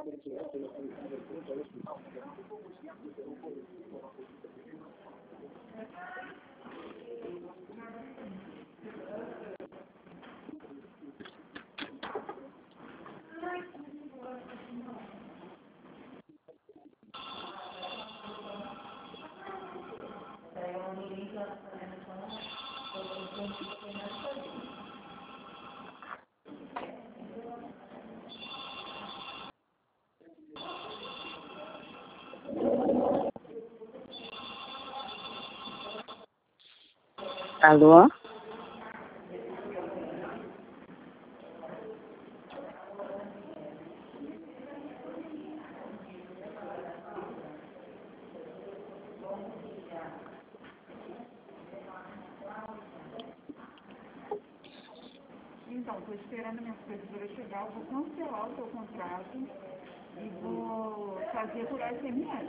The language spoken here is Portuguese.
Alô? Então, estou esperando minha supervisora chegar, eu vou cancelar o seu contrato e vou fazer por SMS.